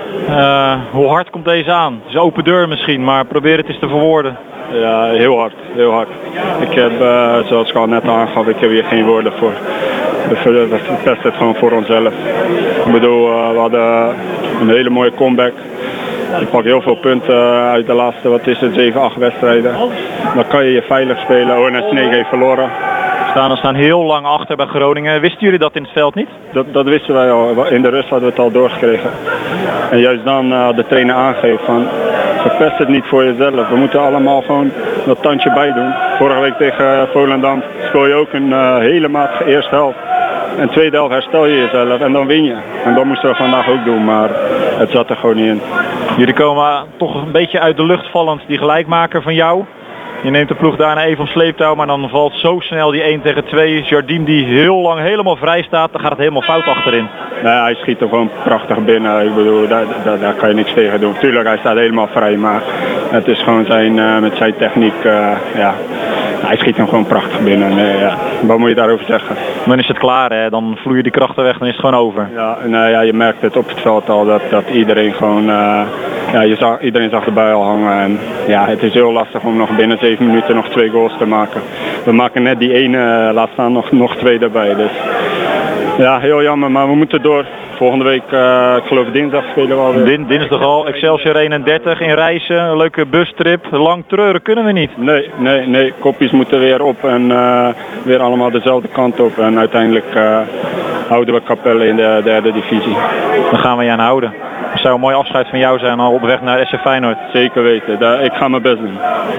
Hoe hard komt deze aan? Het is een open deur misschien, maar probeer het eens te verwoorden. Ja, heel hard, heel hard. Ik heb, zoals ik al net aangaf, ik heb hier geen woorden voor. We verpesten het gewoon voor onszelf. Ik bedoel, we hadden een hele mooie comeback. Je pakt heel veel punten uit de laatste, 7, 8 wedstrijden. Dan kan je veilig spelen. ONS 9 heeft verloren. We staan heel lang achter bij Groningen. Wisten jullie dat in het veld niet? Dat wisten wij al. In de rust hadden we het al doorgekregen. En juist dan de trainer aangeeft van, verpest het niet voor jezelf. We moeten allemaal gewoon dat tandje bij doen. Vorige week tegen Volendam speel je ook een hele matige eerste helft. En tweede helft herstel je jezelf en dan win je. En dat moesten we vandaag ook doen, maar het zat er gewoon niet in. Jullie komen toch een beetje uit de lucht vallend, die gelijkmaker van jou. Je neemt de ploeg daarna even op sleeptouw, maar dan valt zo snel die 1 tegen 2. Jardim die heel lang helemaal vrij staat, dan gaat het helemaal fout achterin. Nee, hij schiet er gewoon prachtig binnen. Ik bedoel, daar kan je niks tegen doen. Tuurlijk, hij staat helemaal vrij, maar het is gewoon met zijn techniek, ja. Hij schiet hem gewoon prachtig binnen. Ja. Wat moet je daarover zeggen? Dan is het klaar, hè? Dan vloeien die krachten weg, dan is het gewoon over. Ja, ja, je merkt het op het veld al dat iedereen gewoon... iedereen zag de bui al hangen. En, ja, het is heel lastig om nog binnen 7 minuten nog 2 goals te maken. We maken net die ene, laat staan nog 2 erbij. Dus ja, heel jammer, maar we moeten door. Volgende week, ik geloof dinsdag spelen we alweer. Dinsdag al, Excelsior 31 in Rijssen, een leuke bustrip. Lang treuren kunnen we niet. Nee, kopjes moeten weer op en weer allemaal dezelfde kant op. En uiteindelijk houden we Capelle in de 3e divisie. Dan gaan we je aan houden. Het zou een mooi afscheid van jou zijn al op weg naar SC Feyenoord. Zeker weten, ik ga mijn best doen.